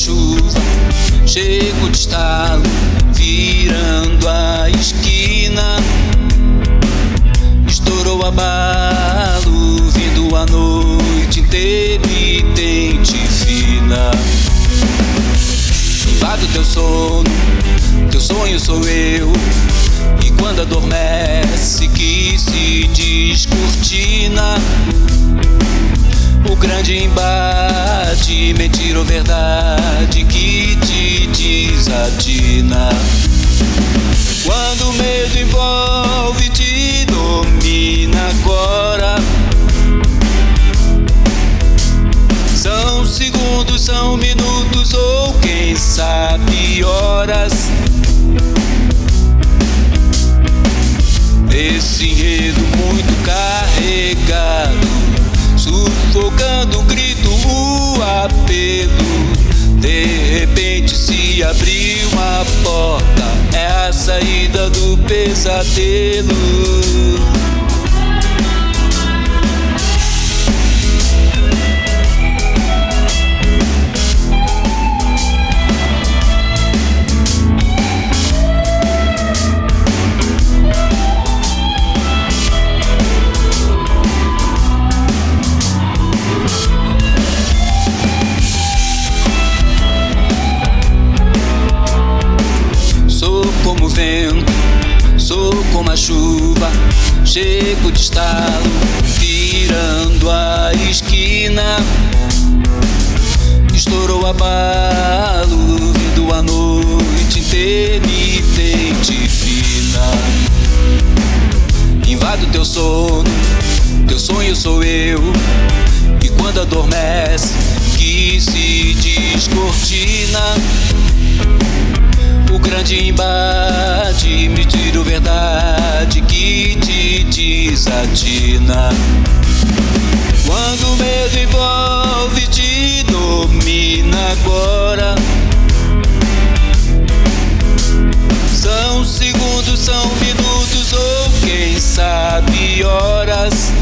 chuva, chego de estalo, virando a esquina. Estourou abalo, vindo a noite intermitente fina. Invado teu sono, teu sonho sou eu. E quando adormece que se descortina o grande embate, mentira ou verdade que te desatina. Quando o medo envolve, te domina agora. São segundos, são minutos ou quem sabe horas. Esse enredo muito carregado, sufocando o grito, o apelo. De repente se abriu uma porta, é a saída do pesadelo. Como vento, sou como a chuva, chego de estalo, virando a esquina. Estourou abalo, vindo a noite intermitente fina. Invado teu sono, teu sonho sou eu. E quando adormece que se descortina o grande embate, mentira ou verdade que te desatina. Quando o medo envolve, te domina agora. São segundos, são minutos ou quem sabe horas.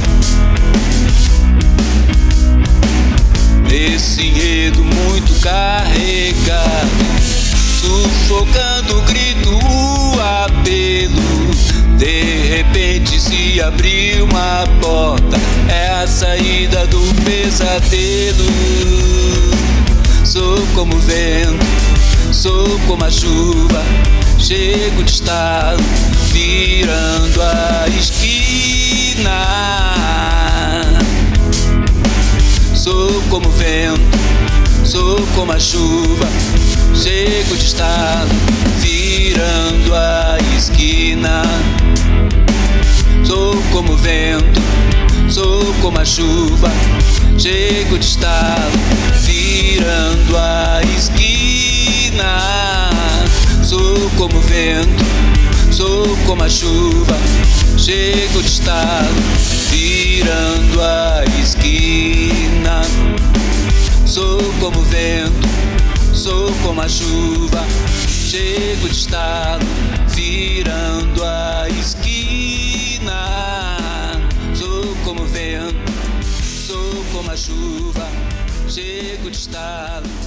Esse enredo muito carregado, sufocando o grito, o apelo. De repente se abriu uma porta, é a saída do pesadelo. Sou como o vento, sou como a chuva, chego de estalo, virando a esquina. Sou como o vento, sou como a chuva, chego de estalo, virando a esquina. Sou como o vento, sou como a chuva, chego de estalo, virando a esquina. Sou como o vento, sou como a chuva, chego de estalo, virando a esquina. Sou como o vento, sou como a chuva, chego de estalo, virando a esquina. Sou como o vento, sou como a chuva, chego de estalo,